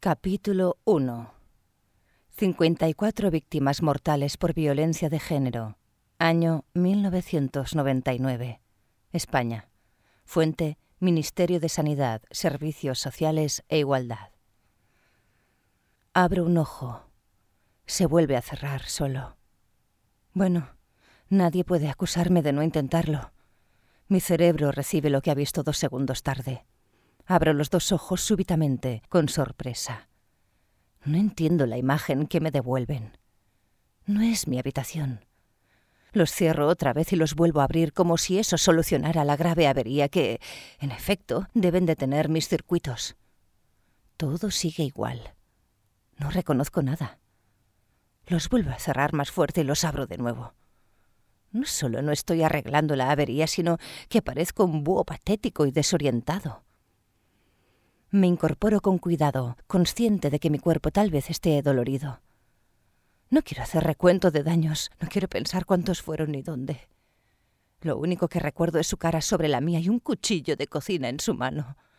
Capítulo 1. 54 víctimas mortales por violencia de género. Año 1999. España. Fuente: Ministerio de Sanidad, Servicios Sociales e Igualdad. Abro un ojo. Se vuelve a cerrar solo. Bueno, nadie puede acusarme de no intentarlo. Mi cerebro recibe lo que ha visto 2 segundos tarde. Abro los 2 ojos súbitamente, con sorpresa. No entiendo la imagen que me devuelven. No es mi habitación. Los cierro otra vez y los vuelvo a abrir como si eso solucionara la grave avería que, en efecto, deben de tener mis circuitos. Todo sigue igual. No reconozco nada. Los vuelvo a cerrar más fuerte y los abro de nuevo. No solo no estoy arreglando la avería, sino que parezco un búho patético y desorientado. Me incorporo con cuidado, consciente de que mi cuerpo tal vez esté dolorido. No quiero hacer recuento de daños, no quiero pensar cuántos fueron ni dónde. Lo único que recuerdo es su cara sobre la mía y un cuchillo de cocina en su mano.